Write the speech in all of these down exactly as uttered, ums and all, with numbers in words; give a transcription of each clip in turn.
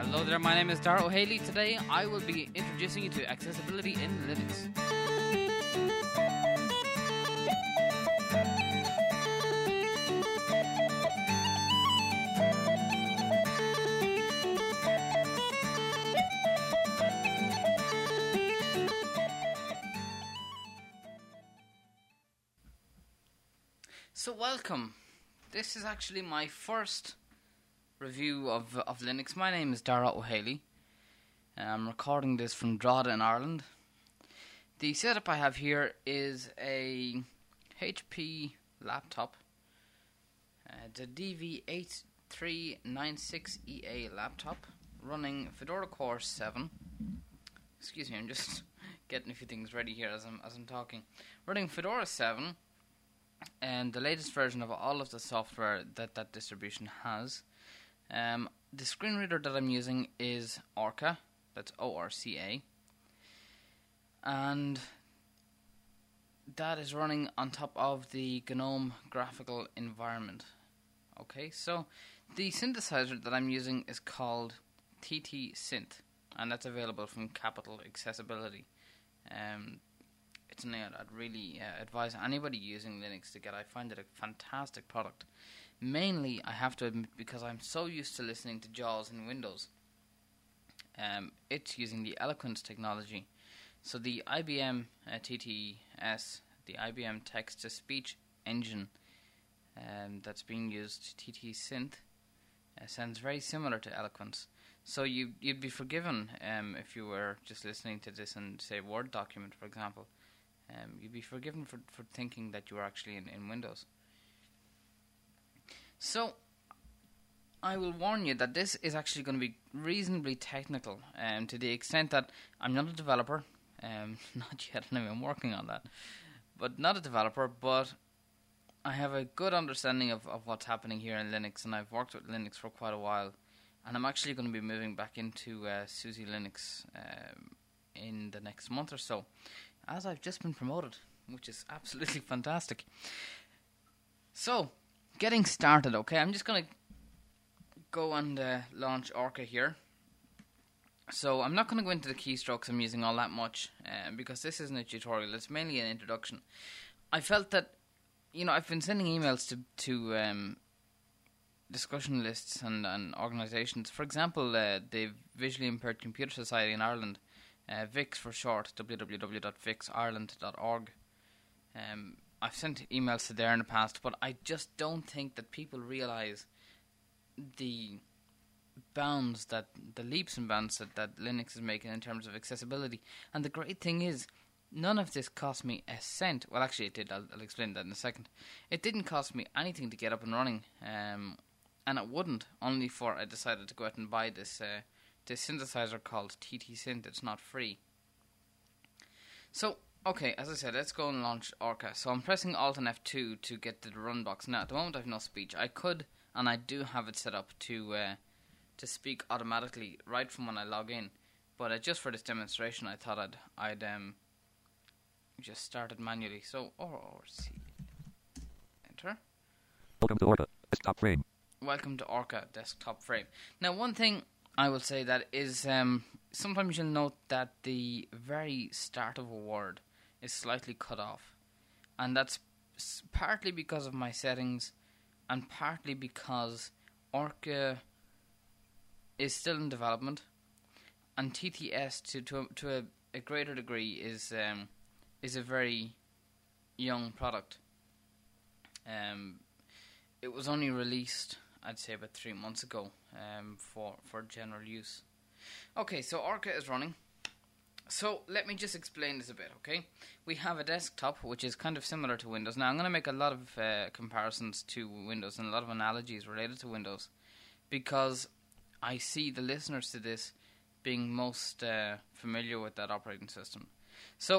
Hello there, my name is Dara O'Haley. Today I will be introducing you to accessibility in Linux. So welcome. This is actually my first review of of Linux. My name is Dara O'Haley. I'm recording this from Drogheda in Ireland. The setup I have here is a H P laptop. Uh, it's a D V eight three nine six E A laptop running Fedora Core seven. Excuse me, I'm just getting a few things ready here as I'm as I'm talking. Running Fedora seven. And the latest version of all of the software that that distribution has. Um, the screen reader that I'm using is Orca, that's O R C A, and that is running on top of the GNOME graphical environment. Okay, so the synthesizer that I'm using is called T T Synth, and that's available from Capital Accessibility. Um, It's something I'd, I'd really uh, advise anybody using Linux to get. I find it a fantastic product. Mainly, I have to admit, because I'm so used to listening to JAWS in Windows. Um, it's using the Eloquent technology. So the I B M uh, T T S, the I B M text-to-speech engine um, that's being used, T T Synth, uh, sounds very similar to Eloquent. So you, you'd be forgiven um, if you were just listening to this in, say, Word document, for example. Um, you'd be forgiven for, for thinking that you were actually in, in Windows. So, I will warn you that this is actually going to be reasonably technical, um, to the extent that I'm not a developer, um, not yet, anyway, I'm working on that, but not a developer, but I have a good understanding of, of what's happening here in Linux, and I've worked with Linux for quite a while, and I'm actually going to be moving back into uh, SUSE Linux um, in the next month or so, as I've just been promoted, which is absolutely fantastic. So, getting started, okay, I'm just going to go and uh, launch Orca here. So, I'm not going to go into the keystrokes I'm using all that much, uh, because this isn't a tutorial, it's mainly an introduction. I felt that, you know, I've been sending emails to, to um, discussion lists and, and organisations. For example, uh, the Visually Impaired Computer Society in Ireland, Uh, V I C S for short, w w w dot vics ireland dot org. Um, I've sent emails to there in the past, but I just don't think that people realise the bounds, that the leaps and bounds that, that Linux is making in terms of accessibility. And the great thing is, none of this cost me a cent. Well, actually it did, I'll, I'll explain that in a second. It didn't cost me anything to get up and running, um, and it wouldn't, only for I decided to go out and buy this uh, this synthesizer called T T Synth. It's not free. So, okay, as I said, let's go and launch Orca. So I'm pressing Alt and F two to get to the run box. Now, at the moment I have no speech. I could, and I do have it set up to uh, to speak automatically right from when I log in. But uh, just for this demonstration, I thought I'd, I'd um, just start it manually. So, O R C. Enter. Welcome to Orca, desktop frame. Welcome to Orca, desktop frame. Now, one thing I will say that is, um, sometimes you'll note that the very start of a word is slightly cut off. And that's s- partly because of my settings, and partly because Orca is still in development, and T T S to to a, to a, a greater degree is um, is a very young product. Um, it was only released, I'd say, about three months ago, um, for, for general use. Okay, so Orca is running. So let me just explain this a bit, okay? We have a desktop, which is kind of similar to Windows. Now, I'm going to make a lot of uh, comparisons to Windows and a lot of analogies related to Windows, because I see the listeners to this being most uh, familiar with that operating system. So,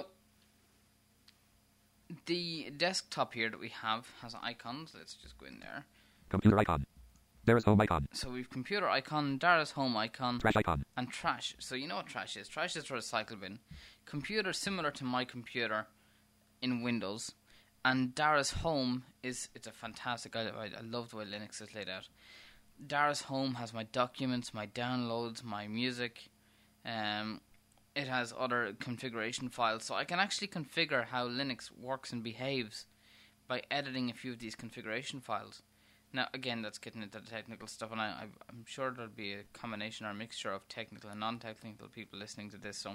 the desktop here that we have has icons. Let's just go in there. Computer icon. Dara's home icon. So we've computer icon, Dara's home icon, Trash icon. and trash. So you know what trash is. Trash is for a recycle bin. Computer, similar to my computer in Windows. And Dara's home is, it's a fantastic, I, I, I love the way Linux is laid out. Dara's Home has my documents, my downloads, my music. Um, it has other configuration files, so I can actually configure how Linux works and behaves by editing a few of these configuration files. Now, again, that's getting into the technical stuff, and I, I, I'm sure there'll be a combination or a mixture of technical and non-technical people listening to this. So,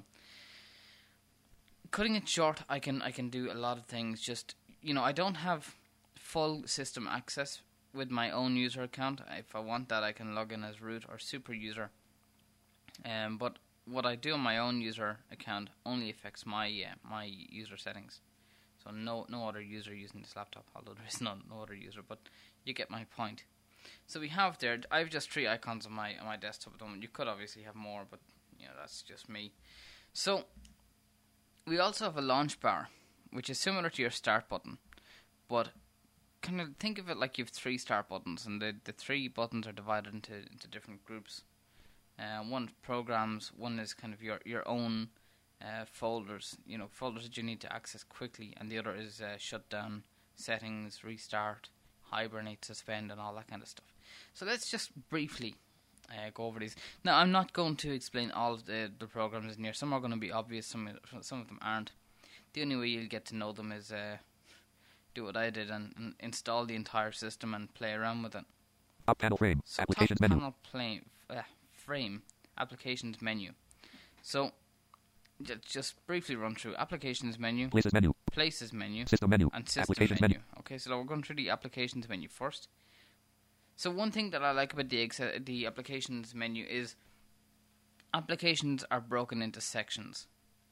cutting it short, I can I can do a lot of things. Just, you know, I don't have full system access with my own user account. If I want that, I can log in as root or super user. Um, but what I do on my own user account only affects my uh, my user settings. So no no other user using this laptop, although there is no, no other user, but you get my point. So we have there, I have just three icons on my on my desktop at the moment. You could obviously have more, but you know, that's just me. So we also have a launch bar, which is similar to your start button, but kind of think of it like you have three start buttons, and the, the three buttons are divided into, into different groups. Uh, one programs, one is kind of your, your own uh, folders, you know, folders that you need to access quickly, and the other is uh, shutdown, settings, restart, hibernate, suspend, and all that kind of stuff. So let's just briefly uh, go over these. Now, I'm not going to explain all of the, the programs in here. Some are going to be obvious, some, some of them aren't. The only way you'll get to know them is uh, do what I did and, and install the entire system and play around with it. Top panel frame. So Applications top menu. panel play, uh, frame, applications menu. So j- just briefly run through applications menu, Places menu. places menu, System menu. and system Applications menu. menu. Okay, so we're going through the applications menu first. So one thing that I like about the ex- the applications menu is applications are broken into sections.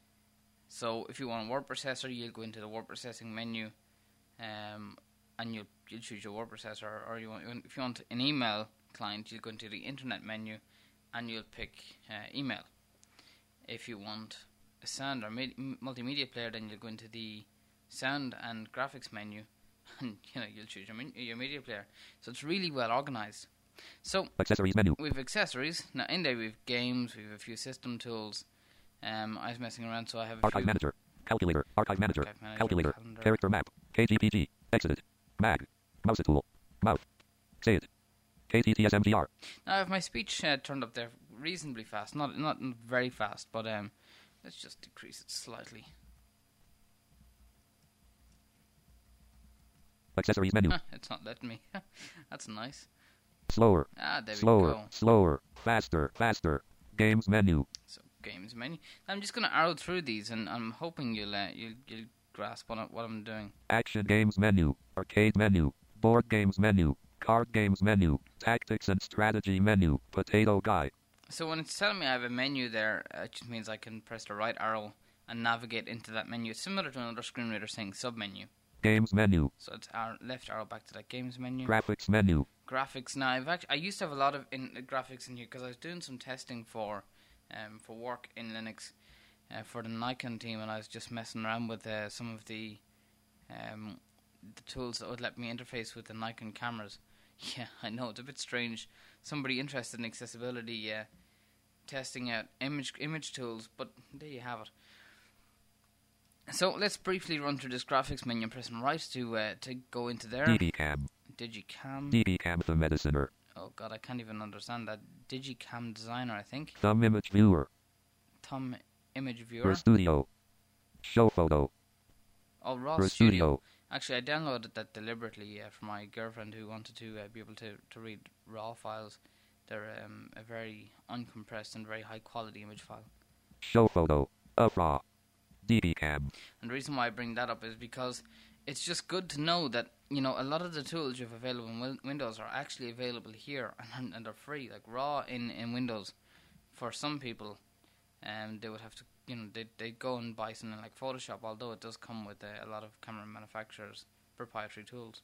So if you want a word processor, you'll go into the word processing menu, um, and you'll you'll choose your word processor. Or you want, if you want an email client, you'll go into the internet menu, and you'll pick uh, email. If you want a sound or med- multimedia player, then you'll go into the sound and graphics menu, and you know you'll choose your, min- your media player. So it's really well organized. So Accessories menu. we've accessories. Now in there we've games, we've a few system tools. Um, I was messing around, so I have a Archive few manager. Calculator. Archive manager. Archive manager, Calculator. calendar. Character map. K G P G. Exit. Mag. Mouse tool. Mouth. Say it. K T T S M G R. Now I have my speech uh, turned up there reasonably fast, not not very fast, but um, let's just decrease it slightly. Accessories menu. Huh, it's not letting me. That's nice. Slower. Ah, there Slower. we go. Slower. Faster. Faster. Games menu. So games menu. I'm just going to arrow through these, and I'm hoping you'll uh, you'll, you'll grasp what, I, what I'm doing. Action games menu. Arcade menu. Board games menu. Card games menu. Tactics and strategy menu. Potato guy. So when it's telling me I have a menu there, uh, it just means I can press the right arrow and navigate into that menu. It's similar to another screen reader saying submenu. Games menu. So it's our left arrow back to that games menu. Graphics menu. Graphics. Now I've actually I used to have a lot of in, uh, graphics in here because I was doing some testing for um for work in Linux uh, for the Nikon team, and I was just messing around with uh, some of the um the tools that would let me interface with the Nikon cameras. Yeah, I know it's a bit strange. Somebody interested in accessibility uh, testing out image image tools, but there you have it. So let's briefly run through this graphics menu. I'm pressing right to uh, to go into there. DBcam. Digicam. DBcam the mediciner. Oh god, I can't even understand that. Digicam designer, I think. Thumb image viewer. Thumb image viewer. For studio. Show photo. Oh, Raw For Studio. studio. Actually, I downloaded that deliberately uh, for my girlfriend who wanted to uh, be able to, to read RAW files. They're um, a very uncompressed and very high quality image file. Show photo. Of raw. DBcam. And the reason why I bring that up is because it's just good to know that, you know, a lot of the tools you have available in win- Windows are actually available here, and, and they're free. Like RAW in, in Windows, for some people, um, they would have to, you know, they they go and buy something like Photoshop, although it does come with uh, a lot of camera manufacturers' proprietary tools.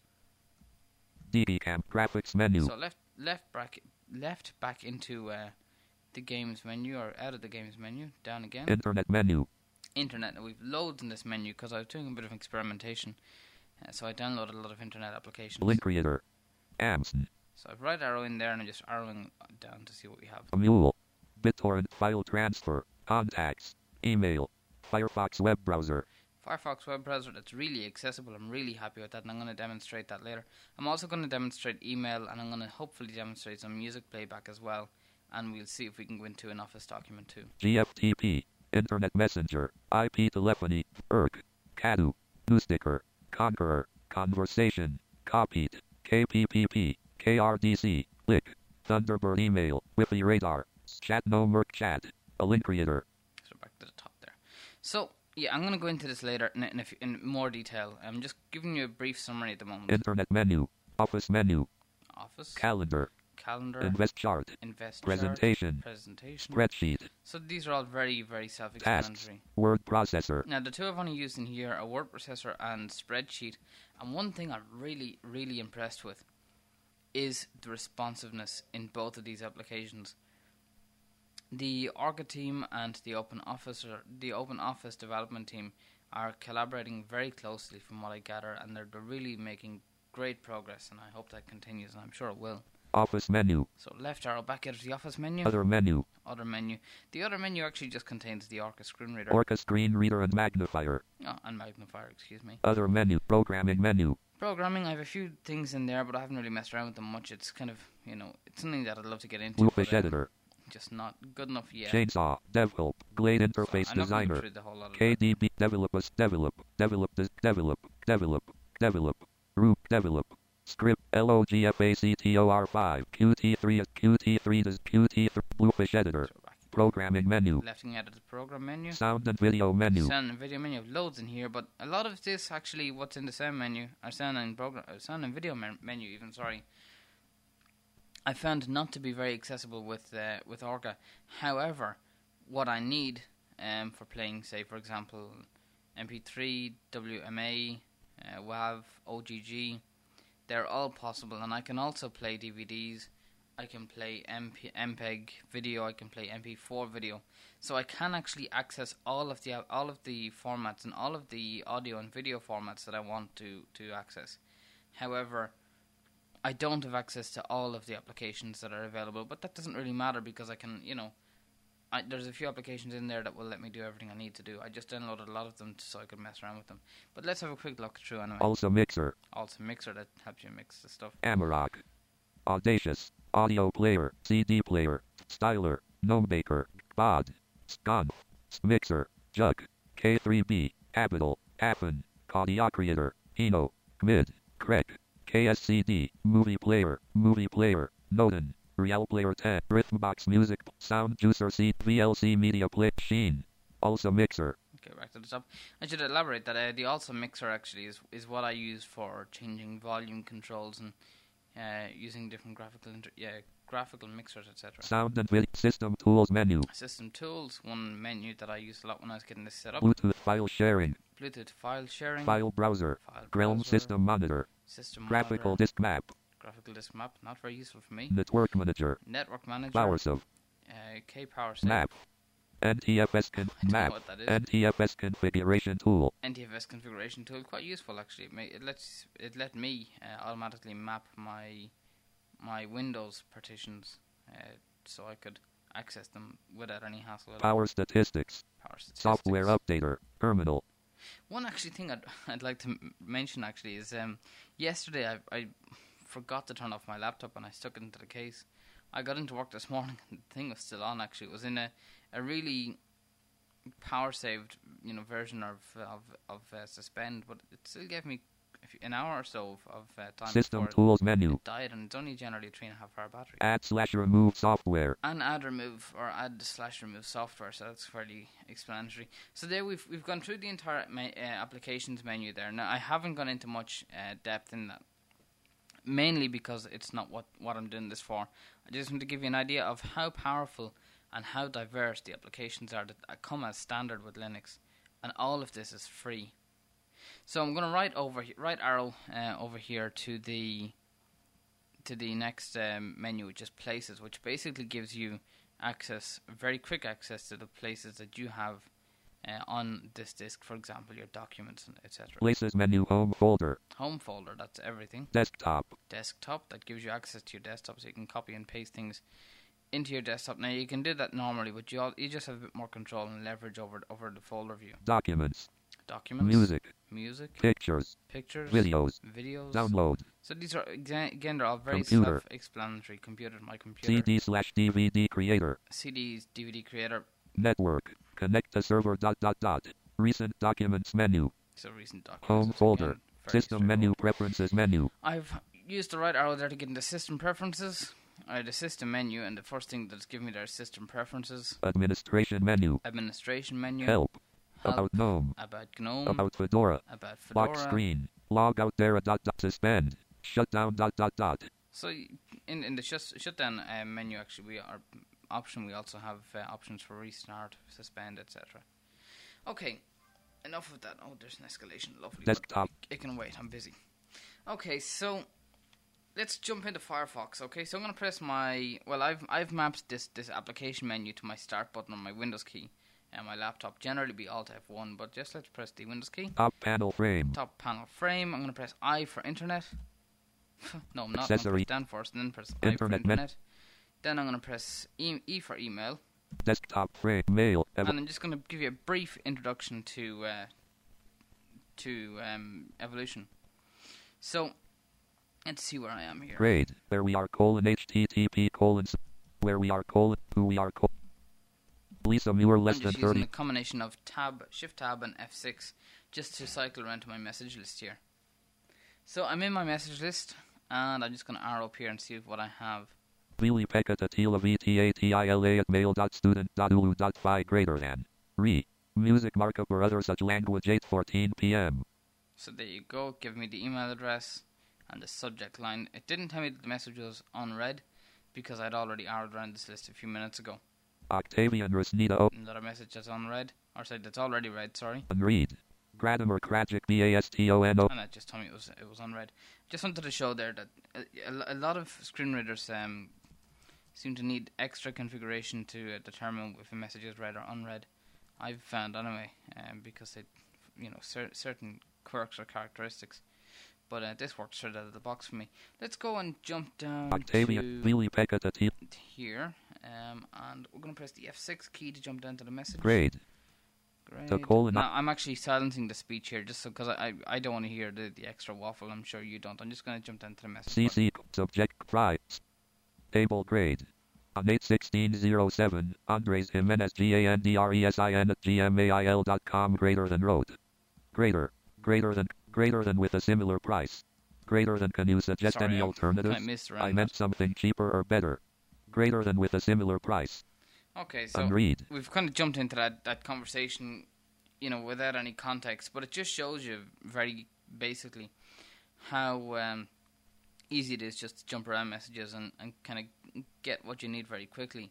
DBcam graphics menu. So left left back left back into uh, the games menu, or out of the games menu, down again. Internet menu. Internet. Now we've loads in this menu because I was doing a bit of experimentation, uh, so I downloaded a lot of internet applications. Link creator. Amazon. So I've right arrow in there, and I'm just arrowing down to see what we have. A mule. BitTorrent file transfer. Contacts. Email. Firefox web browser. Firefox web browser that's really accessible. I'm really happy with that, and I'm going to demonstrate that later. I'm also going to demonstrate email, and I'm going to hopefully demonstrate some music playback as well, and we'll see if we can go into an Office document too. G F T P, Internet Messenger, I P telephony, E R C, Kadu, Newsticker, Conqueror, Conversation, Copied, K P P P, K R D C, Click, Thunderbird email, Wi-Fi radar, Chat no Merc chat, a link creator. So back to the top there. So yeah, I'm going to go into this later in, in, a few, in more detail. I'm just giving you a brief summary at the moment. Internet menu, Office menu, Office, Calendar, Calendar, Invest chart, Invest Presentation, chart, Presentation, Spreadsheet, So these are all very, very self-explanatory. Tasks, Word processor. Now the two I've only used in here are Word processor and Spreadsheet. And one thing I'm really, really impressed with is the responsiveness in both of these applications. The Orca team and the Open Office, or the Open Office development team, are collaborating very closely, from what I gather, and they're, they're really making great progress. And I hope that continues, and I'm sure it will. Office menu. So left arrow back out of the Office menu. Other menu. Other menu. The other menu actually just contains the Orca screen reader. Orca screen reader and magnifier. Oh, and magnifier, excuse me. Other menu. Programming menu. Programming, I have a few things in there, but I haven't really messed around with them much. It's kind of, you know, it's something that I'd love to get into. Bluefish but, uh, editor. Just not good enough yet. Chainsaw. DevHelp. Glade interface So I'm not going designer. through the whole lot of K that. D B. Develop us. Develop. Develop. Des- develop. Develop. Develop. Root. Develop. Script. L O G F A C T O R five. Q T three. Q T three. Does Q T three. Bluefish editor. So back. Programming menu. Left-hand out of the program menu. Sound and video menu. Sound and video menu. Loads in here, but a lot of this actually, what's in the sound menu, or sound and program, uh, sound and video men- menu, even sorry, I found not to be very accessible with uh, with Orca. However, what I need um, for playing, say for example, M P three, W M A, uh, WAV, O G G, they're all possible, and I can also play D V Ds. I can play M P- M P E G video. I can play M P four video. So I can actually access all of the all of the formats and all of the audio and video formats that I want to to access. However, I don't have access to all of the applications that are available, but that doesn't really matter because I can, you know, I, there's a few applications in there that will let me do everything I need to do. I just downloaded a lot of them so I could mess around with them. But let's have a quick look through anyway. Also mixer. Also Mixer, that helps you mix the stuff. Amarok. Audacious. Audio player. C D player. Styler. Gnomebaker. Bod. Sconf. Mixer. Jug. K three B. Capital. Appen. Audio creator. Eno. Mid. Crec. K S C D. Movie player. Movie player. Noden. Real Player ten. Rhythmbox Music. Sound Juicer C. V L C Media Play. Sheen. Also mixer. Okay, back to the top. I should elaborate that uh, the Also Mixer actually is is what I use for changing volume controls and uh, using different graphical inter- yeah graphical mixers, et cetera. Sound and video. System tools menu. System tools, one menu that I used a lot when I was getting this set up. Bluetooth file sharing. Bluetooth file sharing. File browser. File Realm browser, system monitor. System Graphical monitor, disk map. graphical disk map, not very useful for me. Network manager. Network manager. PowerSave. Uh, K Power Map. N T F S con- I don't know map. what that is. N T F S configuration tool. N T F S configuration tool, quite useful actually. It, may, it lets it let me uh, automatically map my my Windows partitions, uh, so I could access them without any hassle. At all. Power statistics. Power statistics. Software updater. Terminal. One actually thing I'd I'd like to m- mention actually is um yesterday I I forgot to turn off my laptop and I stuck it into the case. I got into work this morning and the thing was still on. Actually, it was in a a really power saved you know version of of of uh, Suspend, but it still gave me a few- an hour or so of, of uh, time System before tools it menu. died, and it's only generally a three and a half hour battery. Add slash remove software. And add remove or add slash remove software, so that's fairly explanatory. So there we've we've gone through the entire me- uh, applications menu there. Now I haven't gone into much uh, depth in that, mainly because it's not what, what I'm doing this for. I just want to give you an idea of how powerful and how diverse the applications are that come as standard with Linux, and all of this is free. So I'm going to right over he- right arrow uh, over here to the to the next um, menu, which is Places, which basically gives you access, very quick access to the places that you have uh, on this disk. For example, your documents, and et cetera. Places menu. Home folder. Home folder, that's everything. Desktop. Desktop, that gives you access to your desktop, so you can copy and paste things into your desktop. Now you can do that normally, but you all, you just have a bit more control and leverage over over the folder view. Documents. documents, music, music, pictures, pictures, videos, videos, download, So these are, exa- again, they're all very Computer. self-explanatory. Computer, my computer. C D slash D V D creator, C Ds, D V D creator. network, connect to server dot dot dot, recent documents menu, So recent documents. home It's folder, again very system menu, straightforward. preferences menu, I've used the right arrow there to get into system preferences. I had a system menu, and the first thing that's given me there is system preferences, administration menu, administration menu, help, help, about GNOME, about GNOME, about Fedora, about Fedora. lock screen, log out there dot dot suspend, shutdown dot dot dot, So y- in in the shut, shutdown uh, menu, actually, we are option. We also have uh, options for restart, suspend, et cetera. Okay, enough of that. Oh, there's an escalation. Lovely. but desktop, It, it can wait. I'm busy. Okay, so let's jump into Firefox. Okay, so I'm gonna press my. Well, I've I've mapped this this application menu to my start button on my Windows key, and my laptop generally be Alt F one. But just let's press the Windows key. top panel frame, Top panel frame. I'm gonna press I for Internet. no, I'm not. I'm gonna Accessory. press down first, and then press I for Internet men- Internet. Then I'm gonna press E, e for email, desktop frame, mail, ev- and I'm just gonna give you a brief introduction to uh, to um, evolution. So let's see where I am here. grade, where we are colon H T T P colon, s- where we are colon, who we are colon, Lisa Muir less I'm than just using thirty, a combination of tab, shift tab, and F six just to cycle around to my message list here. So I'm in my message list, and I'm just gonna arrow up here and see what I have. Vili Pekka Tatila V T A T I L A at mail dot student dot ulu dot phi greater than, re, music markup or other such language eight fourteen p.m. So there you go. Give me the email address and the subject line. It didn't tell me that the message was unread because I'd already arrowed around this list a few minutes ago. Octavian Rusnita O, Another message that's unread, or sorry, that's already read. Sorry, unread, Gradamar Krajic B A S T O N O, and that just told me it was it was unread. Just wanted to show there that a, a, a lot of screen readers um seem to need extra configuration to uh, determine if a message is read or unread. I've found anyway, um, because they, you know, cer- certain quirks or characteristics. But uh, this works straight out of the box for me. Let's go and jump down Octavian, to Vili Pekka Tatila, here, um, and we're going to press the F six key to jump down to the message. grade, Great. the colon- Now, I'm actually silencing the speech here just because I, I, I don't want to hear the, the extra waffle. I'm sure you don't. I'm just going to jump down to the message. C button. C, subject, price, table grade. On eight sixteen oh seven, Andres Jimenez G A N D R E S I N at gmail dot com greater than wrote. Greater, greater than, greater than with a similar price. Greater than, can you suggest Sorry, any I'm- alternatives? I missed around I meant that. something cheaper or better. Greater than with a similar price. Okay, so Unread. we've kind of jumped into that, that conversation, you know, without any context, but it just shows you very basically how um, easy it is just to jump around messages and, and kind of get what you need very quickly.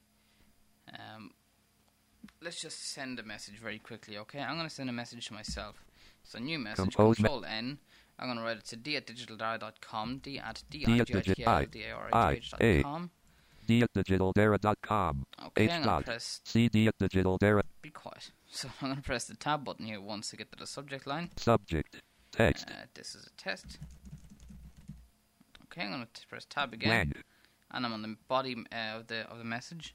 Um, let's just send a message very quickly, okay? I'm going to send a message to myself. It's a new message, Compose me- Control N. I'm going to write it to d at digitaldara dot com, d at d D i at g i t l d a r a t h dot I- com. D at digitaldera dot com. Okay, H I'm going dot. to press C D at digitaldera. be quiet. So I'm going to press the tab button here once to get to the subject line. Subject. Text. Uh, this is a test. Okay, I'm going to press tab again, Lang. and I'm on the body uh, of the of the message.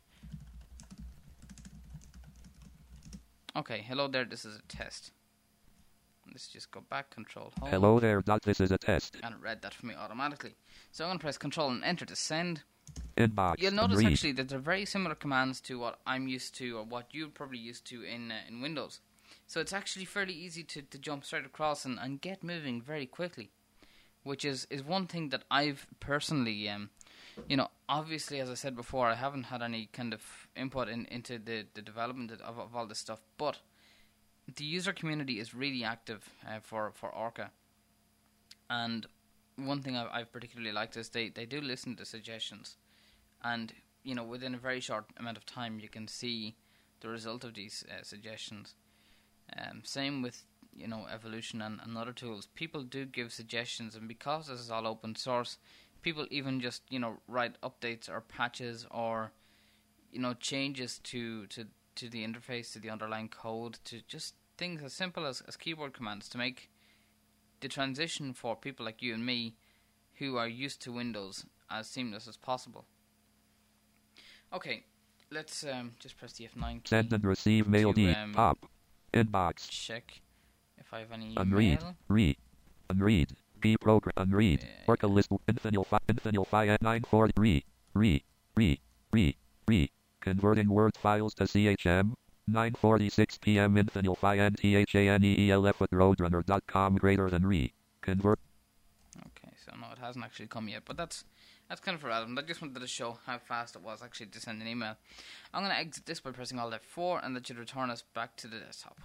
Okay, hello there. This is a test. Let's just go back, Control Home, Hello there. Dot. This is a test. and it read that for me automatically. So I'm going to press Control and Enter to send. Inbox. You'll notice Unread. actually that they're very similar commands to what I'm used to, or what you're probably used to in uh, in Windows. So it's actually fairly easy to, to jump straight across and, and get moving very quickly, which is, is one thing that I've personally, um, you know, obviously, as I said before, I haven't had any kind of input in, into the, the development of, of all this stuff, but the user community is really active uh, for, for Orca. And one thing I've, I've particularly liked is they, they do listen to suggestions. And, you know, within a very short amount of time, you can see the result of these uh, suggestions. Um, same with, you know, Evolution and, and other tools. People do give suggestions, and because this is all open source, people even just, you know, write updates or patches or, you know, changes to, to, to the interface, to the underlying code, to just things as simple as, as keyboard commands to make the transition for people like you and me who are used to Windows as seamless as possible. Okay, let's um, just press the F nine key. Send and receive mail to, D. um, Pop. Inbox. Check if if I have any Unread. email. Read. Unread. P program. Unread. Yeah, Orca yeah. list. Infinal fi. Infinal fi at nine forty. Re. Re. Re. Re. Re. Converting Word files to C H M. nine forty-six p.m. Infinal fi and T-H-A-N-E-E-L-F at roadrunner dot com greater than re. Convert. Okay, so no, it hasn't actually come yet, but that's that's kind of irrelevant. I just wanted to show how fast it was actually to send an email. I'm going to exit this by pressing Alt F four, and that should return us back to the desktop.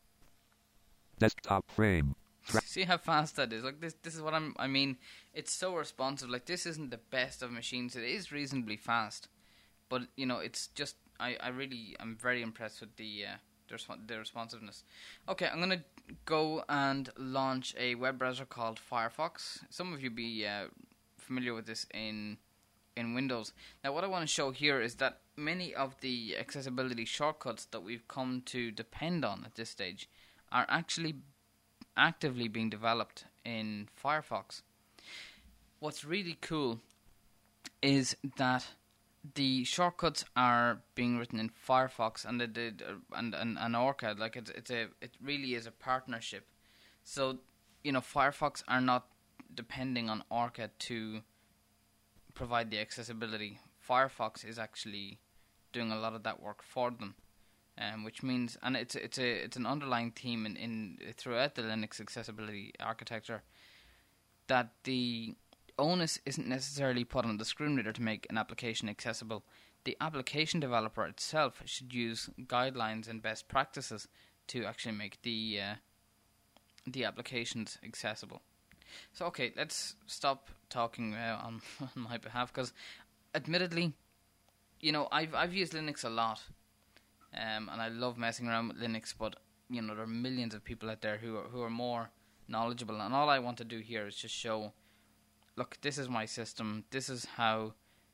Desktop frame. See how fast that is? Like this, this is what I'm. I mean, it's so responsive. Like this isn't the best of machines. It is reasonably fast, but you know, it's just. I, I really, I'm very impressed with the uh, the, resp- the responsiveness. Okay, I'm gonna go and launch a web browser called Firefox. Some of you be uh, familiar with this in in Windows. Now, what I want to show here is that many of the accessibility shortcuts that we've come to depend on at this stage are actually actively being developed in Firefox. What's really cool is that the shortcuts are being written in Firefox and the, the and, and and Orca. Like it's it's a it really is a partnership. So you know Firefox are not depending on Orca to provide the accessibility. Firefox is actually doing a lot of that work for them. Um, which means, and it's it's a it's an underlying theme in, in throughout the Linux accessibility architecture, that the onus isn't necessarily put on the screen reader to make an application accessible. The application developer itself should use guidelines and best practices to actually make the uh, the applications accessible. So okay, let's stop talking uh, on, on my behalf, because admittedly, you know, I've I've used Linux a lot. Um, and I love messing around with Linux, but you know there are millions of people out there who are who are more knowledgeable, and all I want to do here is just show, look, this is my system, this is how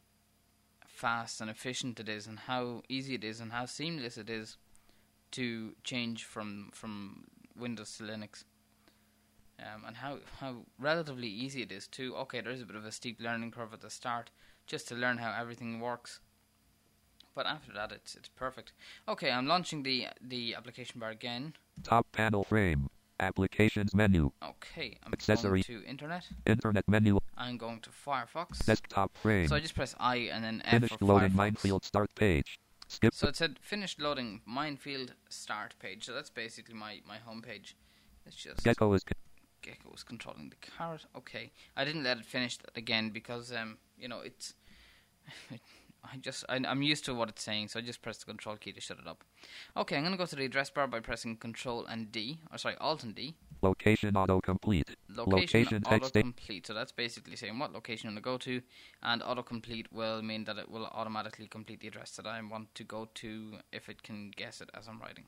fast and efficient it is, and how easy it is, and how seamless it is to change from from Windows to Linux, um, and how how relatively easy it is too. Okay, there is a bit of a steep learning curve at the start, just to learn how everything works. But after that, it's it's perfect. Okay, I'm launching the the application bar again. Top panel frame. Applications menu. Okay, I'm Accessory. going to Internet. Internet menu. I'm going to Firefox. Desktop frame. So I just press I and then F Finished for loading Firefox. Minefield start page. Skip. So it said finished loading Minefield start page. So that's basically my, my home page. It's just Gecko is Gecko is controlling the carrot. Okay, I didn't let it finish that again because um you know it's I just I, I'm used to what it's saying, so I just press the control key to shut it up. Okay, I'm gonna go to the address bar by pressing Control and D, or sorry, Alt and D. Location autocomplete. Location, Location text. autocomplete. So that's basically saying what location you want to go to, and autocomplete will mean that it will automatically complete the address that I want to go to if it can guess it as I'm writing.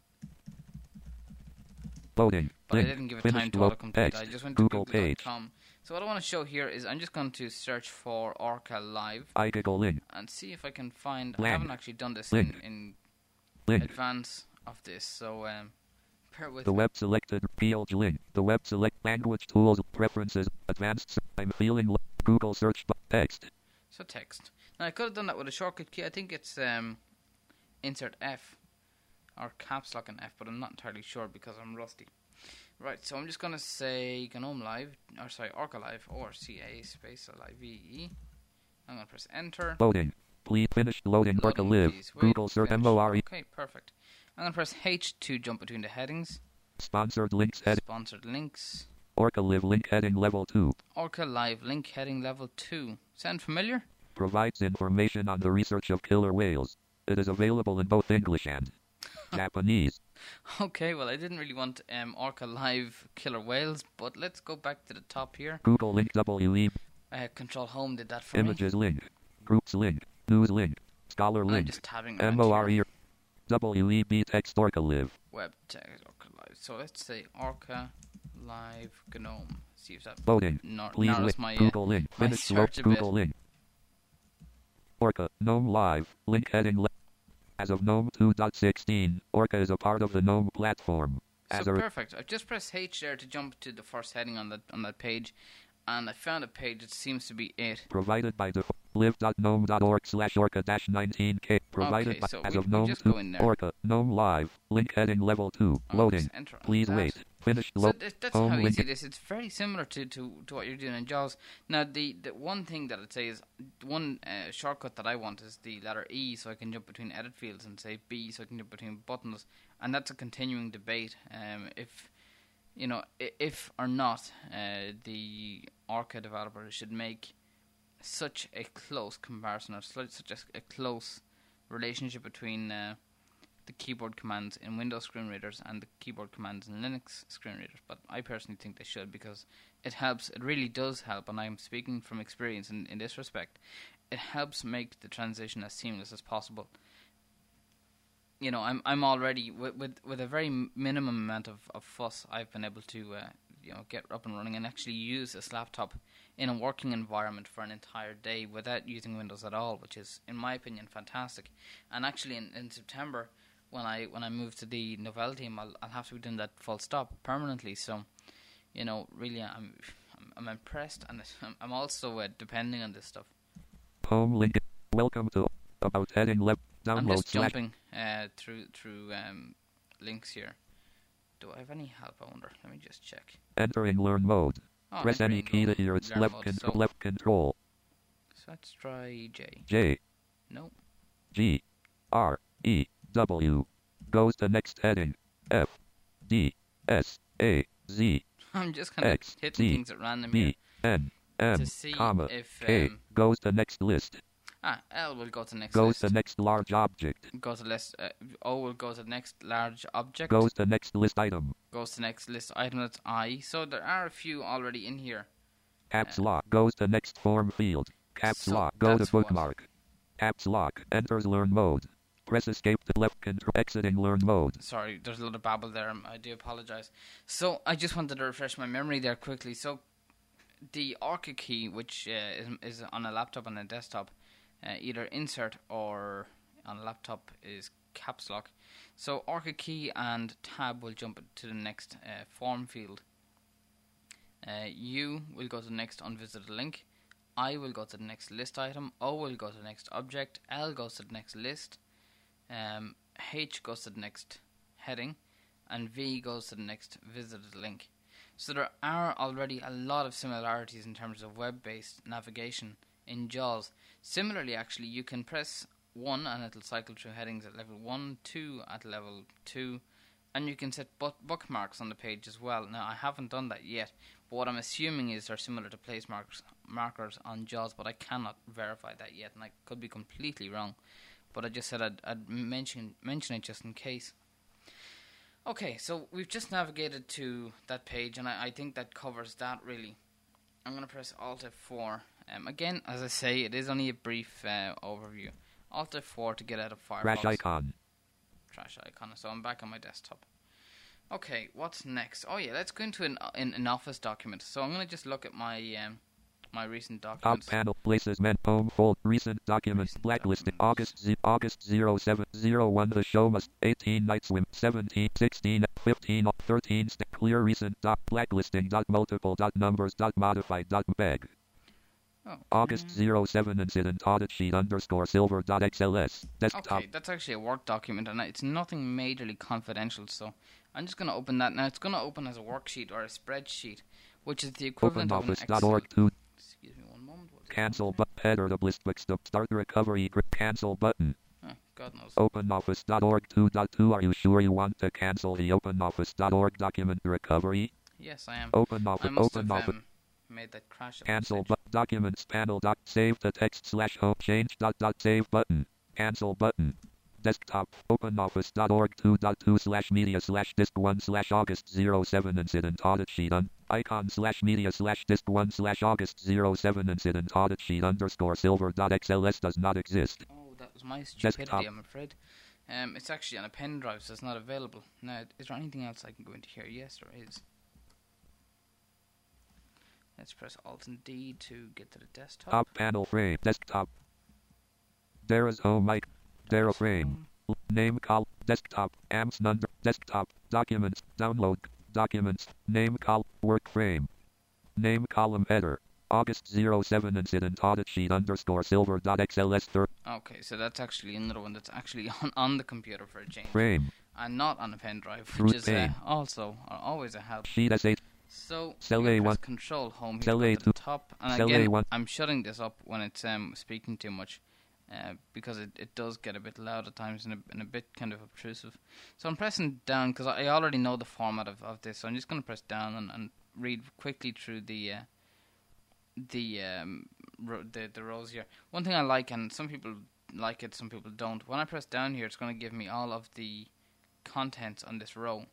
Loading. But Link. I didn't give it Finished time to lo- autocomplete. text. I just went Google to google page. dot com. So what I want to show here is I'm just going to search for Orca Live iGiggle link. and see if I can find. Lang. I haven't actually done this Link. in, in Link. advance of this, so um, bear with The me. web selected P L G link. The web select language tools preferences advanced. s- I'm feeling lo- Google search bu- text. So text. Now I could have done that with a shortcut key. I think it's um, Insert F or Caps Lock and F, but I'm not entirely sure because I'm rusty. Right, so I'm just gonna say GNOME Live, or sorry, Orca Live, or C A space L I V E. I'm gonna press Enter. Loading. Please finish loading. Orca Loading, live. please. Wait, Google search finish. M O R E. Okay, perfect. I'm gonna press H to jump between the headings. Sponsored links head. Sponsored links. Orca live link heading level two. Orca Live link heading level two. Sound familiar? Provides information on the research of killer whales. It is available in both English and Japanese. Okay, well I didn't really want um, Orca Live killer whales, but let's go back to the top here. Google link W E. Uh, Control Home did that for Images link. Groups link. News link. Scholar me. I'm link. just tabbing around M O R E. here. W E B text Orca live. Web text Orca Live. So let's say Orca Live GNOME. See if that Loading. nar- Please narrows link. my, uh, Google link. my Finish slope. search a bit. Google link. Orca. GNOME live. Link heading. Le- As of GNOME two point sixteen, Orca is a part of the GNOME platform. As So a perfect. I've just pressed H there to jump to the first heading on that on that page, and I found a page that seems to be it. Provided by the live.gnome.org slash orca dash 19k. Provided Okay, by so as we, of we gnome just two go in there. orca gnome live link heading level two Oh, loading. just enter on Please that. wait. Finish So load. th- that's home how link. easy it is. It's very similar to, to, to what you're doing in JAWS. Now, the, the one thing that I'd say is one uh, shortcut that I want is the letter E, so I can jump between edit fields, and say B, so I can jump between buttons. And that's a continuing debate. Um, if you know, if or not uh, the Orca developer should make such a close comparison or such a, a close relationship between uh, the keyboard commands in Windows screen readers and the keyboard commands in Linux screen readers. But I personally think they should, because it helps, it really does help, and I'm speaking from experience in, in this respect. It helps make the transition as seamless as possible. You know, I'm I'm already with with, with a very minimum amount of, of fuss. I've been able to uh, you know get up and running and actually use this laptop in a working environment for an entire day without using Windows at all, which is, in my opinion, fantastic. And actually, in, in September, when I when I move to the Novell team, I'll I'll have to be doing that full stop permanently. So, you know, really, I'm I'm, I'm impressed, and I'm, I'm also uh, depending on this stuff. Home link. Welcome to about heading left. Download I'm just slash jumping uh, through through um, links here. Do I have any help? I wonder. Let me just check. entering learn mode. Oh, Press any entering key to learn- hear its learn left mode, control. so- Left control. So let's try J. J No. G R E W goes to next heading. F D S A Z I'm just kind of X hitting T things at random here B N M to see comma if K um, goes to next list. ah L will go to next Goes list. to next large object. Go to list. Uh, O will go to next large object. Goes to next list item. Goes to next list item. That's I. So there are a few already in here. Caps Uh, lock goes to next form field. Caps So lock go to that's what- bookmark. Caps lock enters learn mode. Press escape to left control exiting learn mode. Sorry, there's a lot of babble there. um, I do apologize. So I just wanted to refresh my memory there quickly. So the Orca key, which uh, is, is on a laptop and a desktop, uh, either insert or on a laptop is caps lock. So Orca key and tab will jump to the next uh, form field. Uh, U will go to the next unvisited link. I will go to the next list item. O will go to the next object. L goes to the next list. Um, H goes to the next heading, and V goes to the next visited link. So there are already a lot of similarities in terms of web-based navigation in JAWS. Similarly, actually, you can press one and it'll cycle through headings at level one, two at level two, and you can set bu- bookmarks on the page as well. Now, I haven't done that yet, but what I'm assuming is they're similar to place markers, markers on JAWS, but I cannot verify that yet, and I could be completely wrong. But I just said I'd, I'd mention, mention it just in case. Okay, so we've just navigated to that page, and I, I think that covers that, really. I'm going to press Alt F four. Um, again, as I say, it is only a brief uh, overview. Alt F four to get out of Firefox. Trash icon. Trash icon. So I'm back on my desktop. Okay, what's next? Oh yeah, let's go into an, an, an Office document. So I'm going to just look at my um, my recent Top documents. panel places men home fold recent documents Recent blacklisted documents. August z- August zero seven zero one the show must eighteen night swim seventeen sixteen fifteen thirteen st- clear recent dot blacklisting dot multiple dot numbers dot modified dot beg Oh, August mm. zero seven incident audit sheet underscore silver dot xls desktop Okay, that's actually a Word document, and it's nothing majorly confidential, so I'm just going to open that. Now, it's going to open as a worksheet or a spreadsheet, which is the equivalent of an Excel. openoffice.org to Excuse me one moment. What's cancel going but header the blistwick stop start recovery grip cancel button on? Oh, God knows. openoffice.org two point two Are you sure you want to cancel the openoffice.org document recovery? Yes, I am. OpenOffice I must open have office um, made that crash. at one cancel stage. but documents panel dot save the text slash home change dot dot save button cancel button desktop openoffice.org two point two slash media slash disk one slash August zero seven incident audit sheet on icon slash media slash disk one slash August zero seven incident audit sheet underscore silver dot xls does not exist. Oh, that was my stupidity, Desktop. I'm afraid. Um, it's actually on a pen drive, so it's not available. Now, is there anything else I can go into here? Yes, there is. Let's press Alt and D to get to the desktop. Top panel frame desktop there is home mic there a frame Um, name call desktop amps number desktop documents download documents name call work frame Name column header. August zero seven incident audit sheet underscore silver dot xls third. Okay, so that's actually another one that's actually on, on the computer for a change. Frame. And not on a pen drive, which Root is uh, pane. also uh, always a help. Sheet S eight. So Cell you A one. press Control Home here Cell to go A to the two. top, and Cell again A one. I'm shutting this up when it's um, speaking too much, uh, because it, it does get a bit loud at times and a, and a bit kind of obtrusive. So I'm pressing down because I already know the format of, of this, so I'm just going to press down and, and read quickly through the uh, the um ro- the the rows here. One thing I like, and some people like it, some people don't. When I press down here, it's going to give me all of the contents on this row.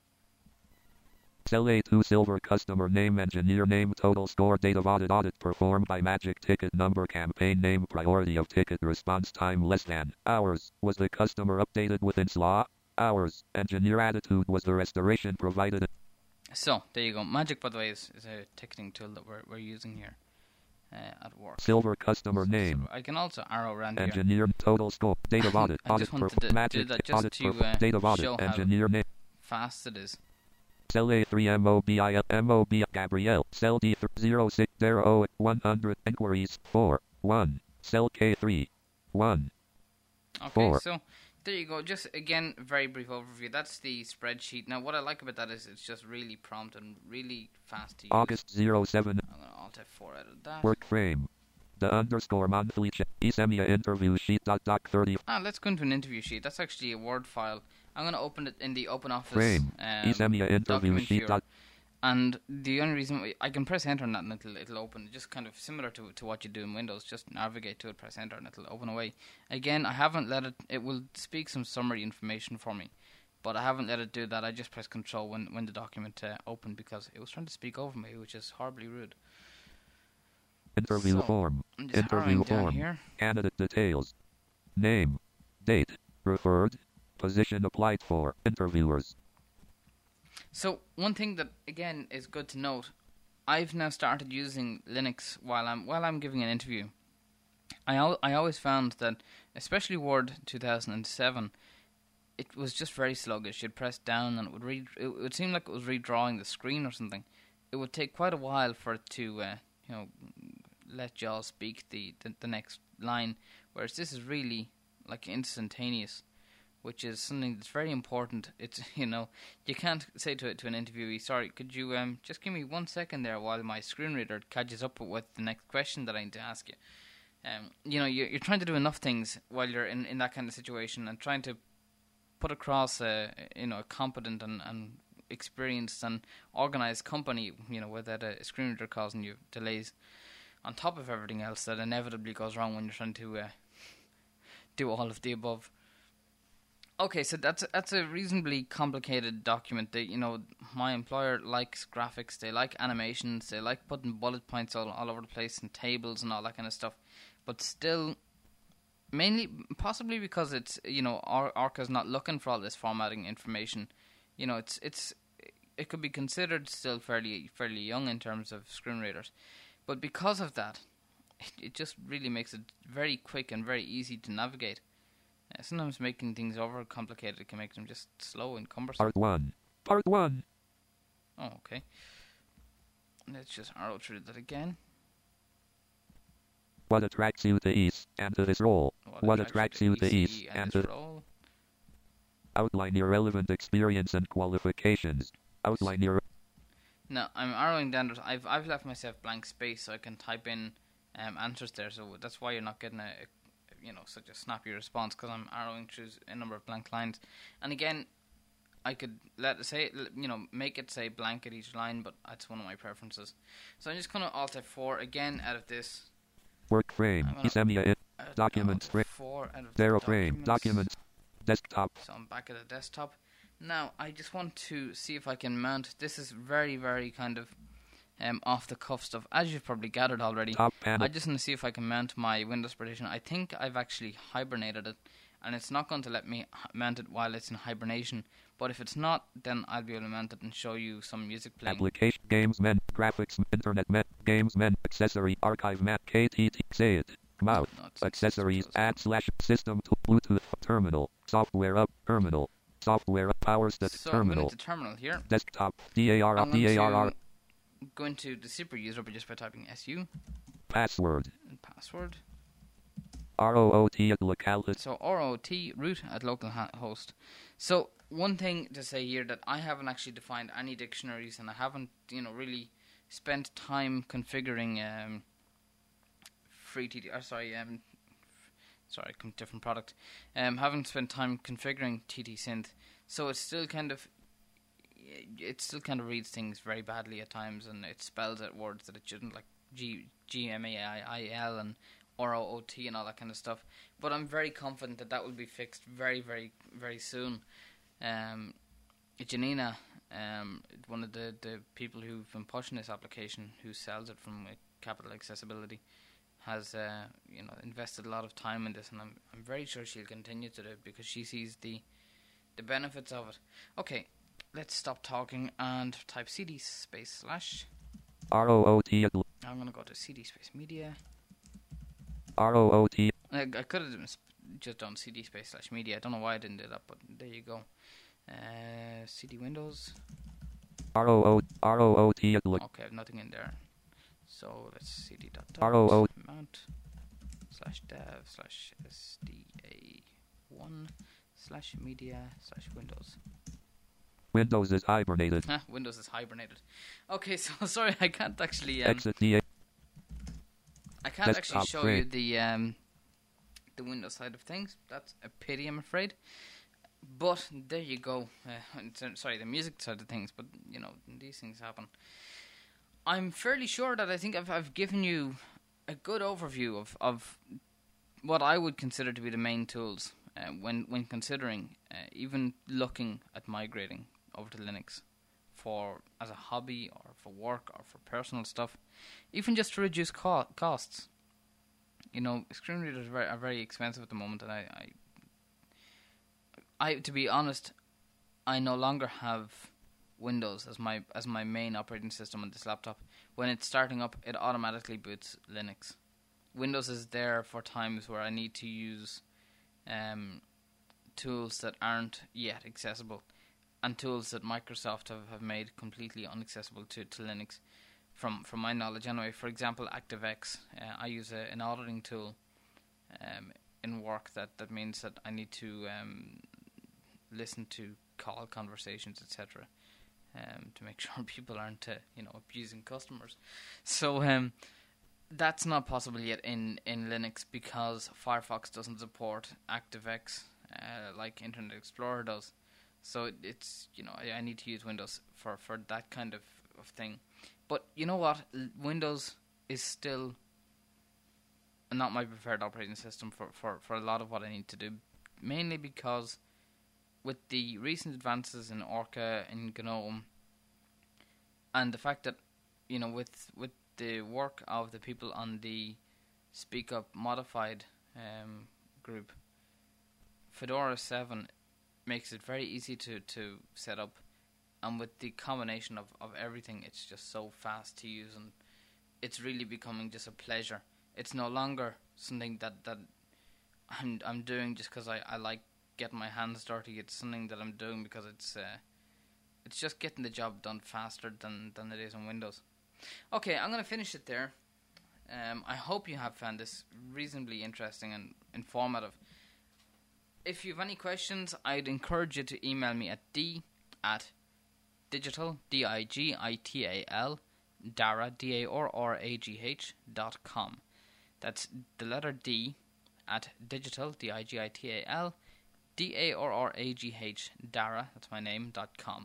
Cell A two silver customer name engineer name total score date of audit audit performed by Magic ticket number campaign name priority of ticket response time less than hours. Was the customer updated within S L A? Hours. Engineer attitude was the restoration provided. So there you go. Magic, by the way, is, is a ticketing tool that we're we're using here uh, at work. Silver customer So- name. so I can also arrow around here. Engineer total score date of audit I just audit wanted to do Magic that just audit to, perf- uh, date of audit show how- engineer name. Fast it is. Cell A three M O B I L M O B Gabrielle. Cell D zero six zero one hundred inquiries four one. Cell K three one. Okay, Four. so there you go. Just again, very brief overview. That's the spreadsheet. Now, what I like about that is it's just really prompt and really fast to use. August zero seven. I'm gonna Alt F four out of that. Work frame. The underscore monthly check. Esemia interview sheet dot doc thirty. Ah, let's go into an interview sheet. That's actually a Word file. I'm gonna open it in the Open Office Frame. um, Esemia interview document sheet viewer. dot. And the only reason why- I can press enter on that and it'll, it'll open, just kind of similar to to what you do in Windows. Just navigate to it, press enter, and it'll open away. Again, I haven't let it. It will speak some summary information for me, but I haven't let it do that. I just press control when when the document uh, opened because it was trying to speak over me, which is horribly rude. Interview So, form. I'm just Interview arrowing down form. here. Candidate details. Name. Date. Referred. Position applied for. Interviewers. So one thing that again is good to note, I've now started using Linux while I'm while I'm giving an interview. I al- I always found that, especially Word two thousand seven, it was just very sluggish. You'd press down and it would read. It would seem like it was redrawing the screen or something. It would take quite a while for it to, uh, you know, let y'all speak the, the the next line. Whereas this is really like instantaneous, which is something that's very important. It's, you know, you can't say to to an interviewee, sorry, could you um just give me one second there while my screen reader catches up with the next question that I need to ask you. Um, you know, you're, you're trying to do enough things while you're in, in that kind of situation and trying to put across a, you know, a competent and, and experienced and organized company, you know, without a screen reader causing you delays on top of everything else that inevitably goes wrong when you're trying to uh, do all of the above. Okay, so that's that's a reasonably complicated document. That, you know, my employer likes graphics, they like animations, they like putting bullet points all, all over the place and tables and all that kind of stuff. But still, mainly, possibly because it's, you know, Or- Orca's not looking for all this formatting information. You know, it's it's it could be considered still fairly fairly young in terms of screen readers. But because of that, it, it just really makes it very quick and very easy to navigate. Uh, sometimes making things over complicated can make them just slow and cumbersome. Part one. Part one. Oh, okay. Let's just arrow through that again. What attracts you to East and to this role? What attracts you to E C East and and this to... role? Outline your relevant experience and qualifications. Outline your... No, I'm arrowing down. to- I've I've left myself blank space so I can type in um, answers there. So that's why you're not getting a, a you know, such a snappy response, because I'm arrowing through a number of blank lines. And again, I could let it say, you know, make it say blank at each line, but that's one of my preferences. So I'm just going to Alt F four again out of this. Work frame. I'm gonna- Esemia it. Out, Documents Alt frame. F four out of the Zero frame. Documents. Desktop. So I'm back at the desktop. Now, I just want to see if I can mount. This is very, very kind of um, off the cuff stuff, as you've probably gathered already. Top panel. I just want to see if I can mount my Windows partition. I think I've actually hibernated it, and it's not going to let me h- mount it while it's in hibernation. But if it's not, then I'll be able to mount it and show you some music playing. Application. Games men. Graphics. Internet men. Games men. Accessory. Archive map. K T T. Say it. Mouth. No, it's- Accessories. it's- Add slash system to Bluetooth. Terminal. Software up. Terminal. Software up. Power stat. So I'm going Terminal. to terminal here. Desktop. D A R I'm D going A R R. to go into the super user by just by typing su Password. and password. R O O T at localhost. So R O T root at localhost. So one thing to say here that I haven't actually defined any dictionaries, and I haven't, you know, really spent time configuring um, free T T. Or sorry, um, sorry, different product. Um, haven't spent time configuring T T Synth, so it's still kind of, it still kind of reads things very badly at times, and it spells out words that it shouldn't, like G G M A I I L and R O O T and all that kind of stuff. But I'm very confident that that will be fixed very, very, very soon. Um, Janina, um, one of the, the people who've been pushing this application, who sells it from uh, Capital Accessibility, has uh, you know invested a lot of time in this, and I'm I'm very sure she'll continue to do it because she sees the the benefits of it. Okay, let's stop talking and type cd space slash R O O T at. I'm gonna go to cd space media. R O O T. I, I could have just done cd space slash media. I don't know why I didn't do that, but there you go. Uh, cd windows. R O O R O O T at. Okay, I have nothing in there. So let's cd dot R O O mount slash dev slash S D A one slash media slash windows. Windows is hibernated. Windows is hibernated. Okay, so sorry, I can't actually. Um, Exit D A. I can't actually show you the um, the Windows side of things. That's a pity, I'm afraid. But there you go. Uh, sorry, the music side of things. But you know, these things happen. I'm fairly sure that I think I've I've given you a good overview of, of what I would consider to be the main tools uh, when when considering uh, even looking at migrating over to Linux for as a hobby or for work or for personal stuff, even just to reduce co- costs. You know, screen readers are very, are very expensive at the moment, and I, I, I, to be honest, I no longer have Windows as my as my main operating system on this laptop. When it's starting up, it automatically boots Linux. Windows is there for times where I need to use um, tools that aren't yet accessible, and tools that Microsoft have, have made completely inaccessible to, to Linux, from from my knowledge anyway. For example, ActiveX. Uh, I use a, an auditing tool um, in work that, that means that I need to um, listen to call conversations, et cetera, um, to make sure people aren't uh, you know abusing customers. So um, that's not possible yet in, in Linux because Firefox doesn't support ActiveX uh, like Internet Explorer does. So it, it's, you know, I, I need to use Windows for, for that kind of, of thing. But you know what? L- Windows is still not my preferred operating system for, for, for a lot of what I need to do. Mainly because with the recent advances in Orca and GNOME, and the fact that, you know, with with the work of the people on the Speak Up Modified um, group, Fedora seven makes it very easy to, to set up, and with the combination of, of everything, it's just so fast to use, and it's really becoming just a pleasure. It's no longer something that, that I'm I'm doing just because I, I like getting my hands dirty. It's something that I'm doing because it's uh, it's just getting the job done faster than, than it is on Windows. Okay, I'm going to finish it there. Um, I hope you have found this reasonably interesting and informative. If you have any questions, I'd encourage you to email me at d at digital, D I G I T A L, Darragh, D A R R A G H, dot com. That's the letter D at digital, D I G I T A L, D A R R A G H, Darragh, that's my name, dot com.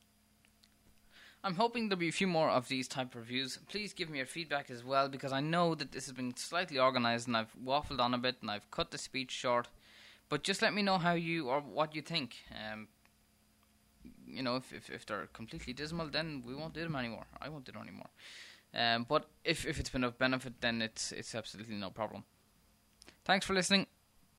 I'm hoping there'll be a few more of these type of reviews. Please give me your feedback as well, because I know that this has been slightly organised and I've waffled on a bit and I've cut the speech short. But just let me know how you, or what you think. Um, you know, if, if if they're completely dismal, then we won't do them anymore. I won't do them anymore. Um, but if, if it's been of benefit, then it's it's absolutely no problem. Thanks for listening.